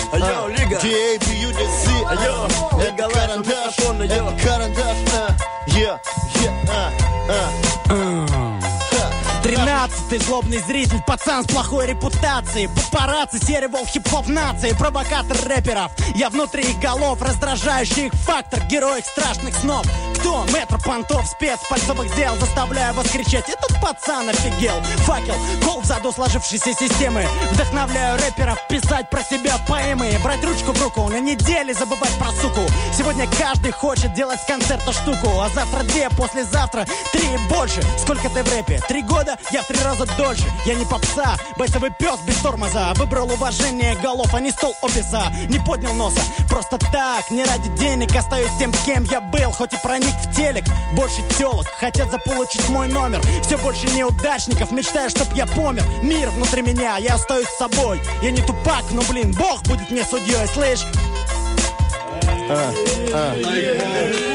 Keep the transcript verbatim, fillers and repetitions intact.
Йо, Лига. ди эй би ю ди си. Йо, Это карандаш. Это карандаш. Йо, Тринадцатый злобный зритель, пацан с плохой репутацией. Папарацци, серый волк хип-хоп нации. Провокатор рэперов, я внутри их голов. Раздражающий их фактор, герой их страшных снов. Кто? Мэтр, понтов, спец пальцовых дел. Заставляю вас кричать, этот пацан офигел. Факел, кол в заду сложившейся системы. Вдохновляю рэперов писать про себя поэмы. Брать ручку в руку, на неделе забывать про суку. Сегодня каждый хочет делать с концерта штуку. А завтра две, послезавтра три и больше. Сколько ты в рэпе? Три года? Я в три раза дольше. Я не попса, бойцовый пес без тормоза. Выбрал уважение голов, а не стол офиса. Не поднял носа, просто так. Не ради денег остаюсь тем, кем я был. Хоть и проник в телек, больше телок хотят заполучить мой номер. Все больше неудачников, мечтаю, чтоб я помер. Мир внутри меня, я остаюсь собой. Я не тупак, но блин, Бог будет мне судьей, слышь? А, а.